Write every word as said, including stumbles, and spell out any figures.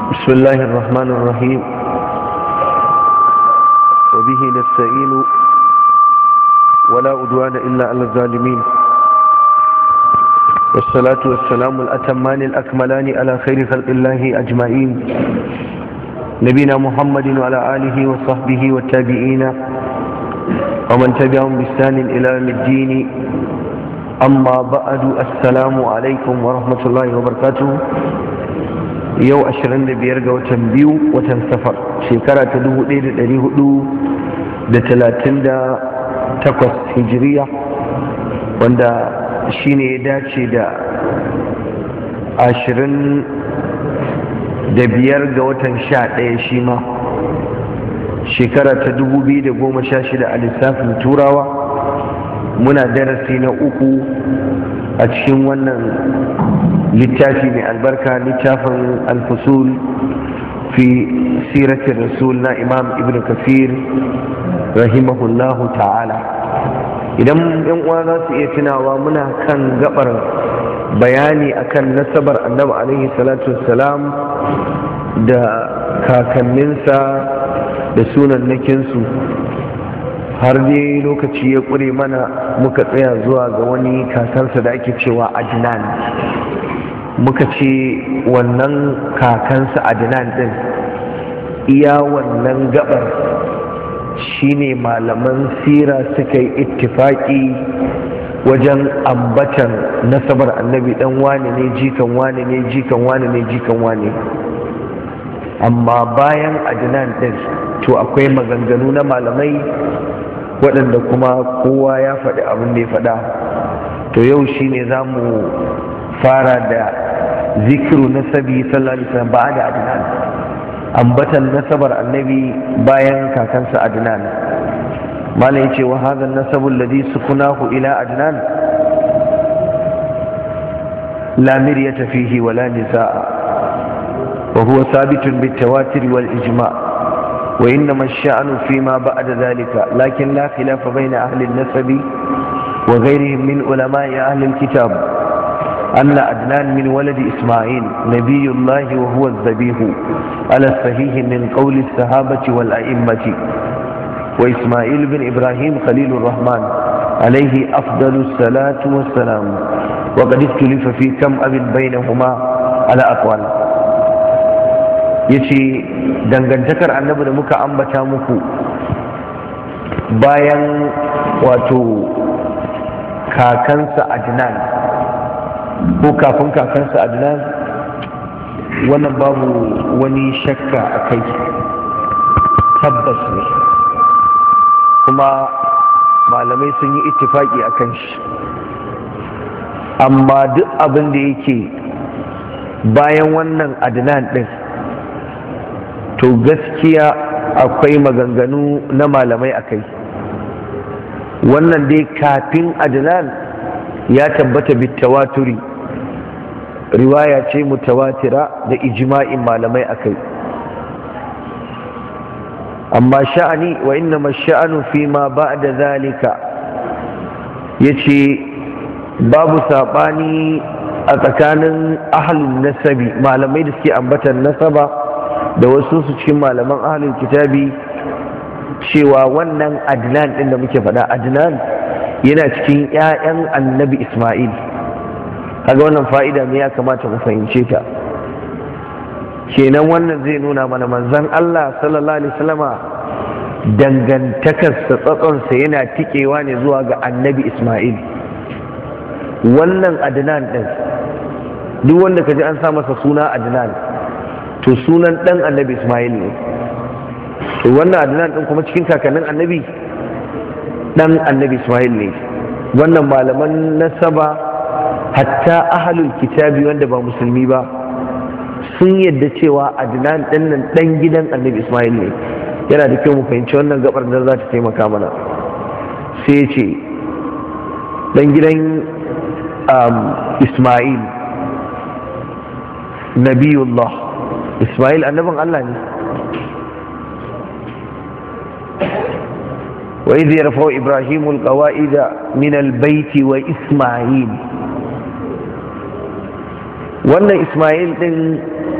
بسم الله الرحمن الرحيم وبه نستعين ولا عدوان إلا على الظالمين والصلاة والسلام الأتمان الأكملان على خير خلق الله أجمعين نبينا محمد وعلى آله وصحبه والتابعين ومن تبعهم بإحسان إلى يوم الدين أما بعد السلام عليكم ورحمة الله وبركاته. yau ashirin da biyar ga watan biyu watan safar shekara ta dubu ɗaya da ɗari hudu da talatin da takwas hijiriya, wanda shi ne ya dace da ashirin da biyar ga watan sha ɗaya shi ma shekara ta dubu biyu da goma sha shida a lissafin turawa. Muna darasi na uku a cikin wannan littafi mai albarka, littafin alfusul fi siratin rasul na imam ibn kafir rahimahullahu ta'ala. Idan yan uwa za su iya tunawa, muna kan gabar bayani akan nasabar annabi alaihi salatu wassalam da kakanninsa da sunannakinsu, har dai lokaci ya ƙure mana muka tsaya zuwa ga wani kakansa da ake cewa adnan. Muka ce wannan kakansa adnan din iya wannan gabar shine malaman sira suka yi ittifaki wajen ambatan nasabar annabi, dan wane ne jikan wane ne jikan wane ne jikan wane. Amma bayan adnan din to akwai maganganu na malamai waɗanda kuma kowa ya faɗi abin da ya faɗa. To yau shine za mu fara da zikiru nasabi sallallahu alaihi wasallam ba'da adnan, ambatan nasabar annabi bayan kakansa adnan. malai yace wa hadha an-nasabu alladhi sukunahu ila adnan la miryata fihi wa la nizaa wa huwa thabitun bit-tawatir wal ijma' wa innama ash-sha'nu fima ba'da dhalika, lakin la khilafa bayna ahli an-nasabi wa ghayrihim min ulama'i ahli al-kitab أن عدنان من ولد إسماعيل نبي الله وهو الذبيح على الصحيح من قول الصحابة والأئمة، وإسماعيل بن إبراهيم خليل الرحمن عليه أفضل الصلاة والسلام، وقد اختلف في كم أب بينهما على أقوال. yace dangantakar annabi da muka ambata muku bayan wato kakansa Adnan ko kafin kakansa Adnan, wannan babu wani shakka a kai, tabbas ne kuma malamai sun yi ittifaki a kan shi. Amma duk abin da yake bayan wannan Adnan din to gaskiya akwai maganganu na malamai a kai. Wannan dai kafin Adnan ya tabbata bitawaturi, riwaya ce mutawatira da ijma'in malamai akai. Amma sha'ani wa innama sha'anu fi ma ba'da zalika, yace babu sabani a tsakanin ahlul nasabi, malamai da suke ambatan nasaba da wasu su cikin malaman ahlul kitabi, cewa wannan Adnan din da muke faɗa, Adnan yana cikin 'ya'yan annabi Ismail. kaga wannan fa'ida ne, ya kamata mu fahimce ta. Kenan wannan zai nuna mana manzon Allah sallallahu alaihi wasallama dangantakarsa tsatsonsa yana tikewa ne zuwa ga annabi Ismail. Wannan Adnan din, duk wanda kaji an sa masa suna Adnan to sunan dan annabi Ismail ne. To wannan Adnan din kuma cikin kakannin annabi dan annabi Ismail ne. Wannan malaman nasaba hatta ahlul kitabi wanda ba musulmi ba sun yadda cewa Adnan din nan dan gidan annabi Ismail ne. Yana da kyau mu fahimci wannan gabar da za ta taimaka mana. Sai ya ce dan gidan um, Ismail nabiyullah, Ismail annabin Allah ne. وإذ يرفع إبراهيم القواعد من البيت وإسماعيل. wannan Ismail din